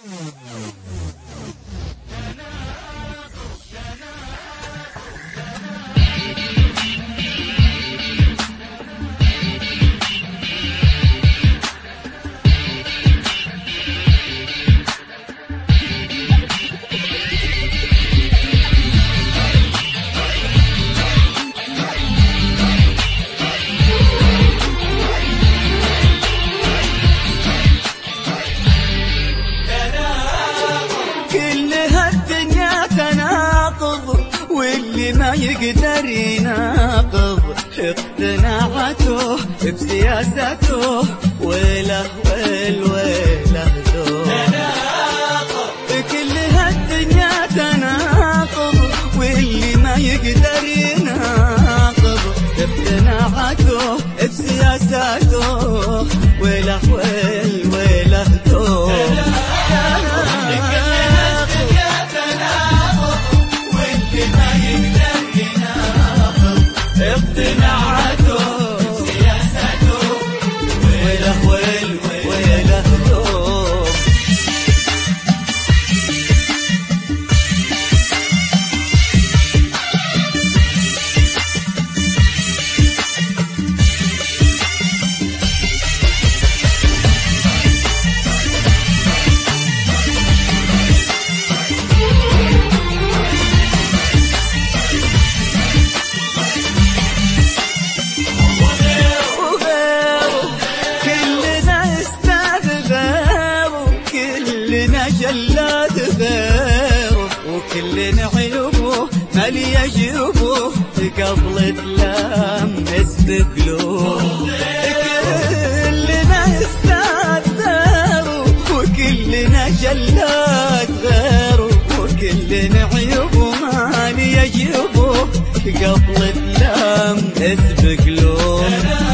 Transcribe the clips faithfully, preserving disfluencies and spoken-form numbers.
ما يقدر يناقض اقتناعاته بسياساته وله والويله ذوق كل هالدنيا تناقض واللي ما يقدر يناقض اقتناعاته بسياساته وله والويله ذوق اقتناعاته سياساته ويله ويله ذوق جلاد غيره وكلنا عيوبه مالي جيوبه قبل تلامس بقلوب كلنا استاذ غيره وكلنا جلاد غيره وكلنا عيوبه مالي جيوبه قبل تلامس بقلوب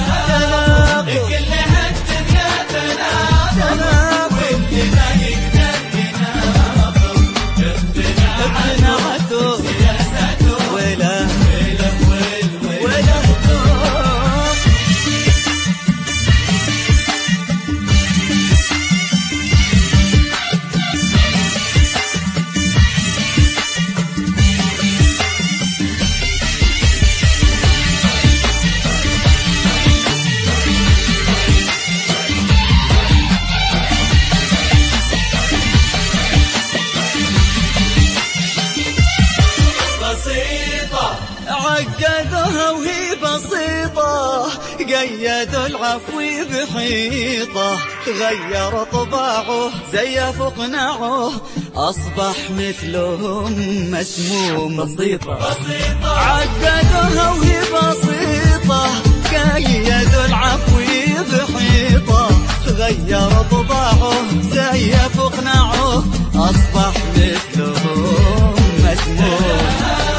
عقدوها وهي بسيطة قيدوا العفو بحيطة غير طباعه زيف اقناعه أصبح مثلهم مسموم بسيطة عقدوها وهي بسيطة قيدوا العفو بحيطة غير طباعه زيف اقناعه أصبح مثلهم مسموم